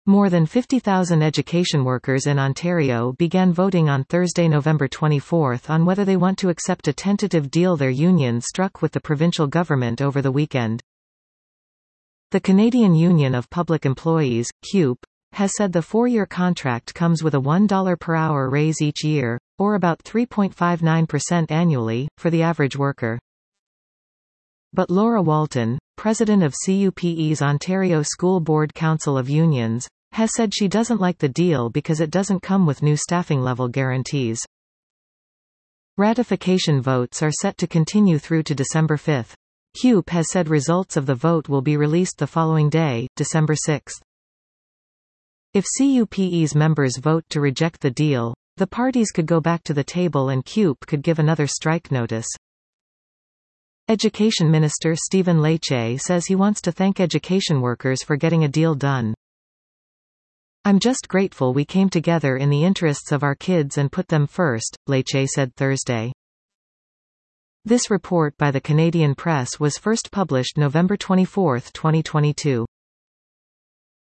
More than 50,000 education workers in Ontario began voting on Thursday, November 24, on whether they want to accept a tentative deal their union struck with the provincial government over the weekend. The Canadian Union of Public Employees, CUPE, has said the four-year contract comes with a $1 per hour raise each year, or about 3.59% annually, for the average worker. But Laura Walton, president of CUPE's Ontario School Board Council of Unions, has said she doesn't like the deal because it doesn't come with new staffing level guarantees. Ratification votes are set to continue through to December 5. CUPE has said results of the vote will be released the following day, December 6. If CUPE's members vote to reject the deal, the parties could go back to the table and CUPE could give another strike notice. Education Minister Stephen Lecce says he wants to thank education workers for getting a deal done. "I'm just grateful we came together in the interests of our kids and put them first," Lecce said Thursday. This report by the Canadian Press was first published November 24, 2022.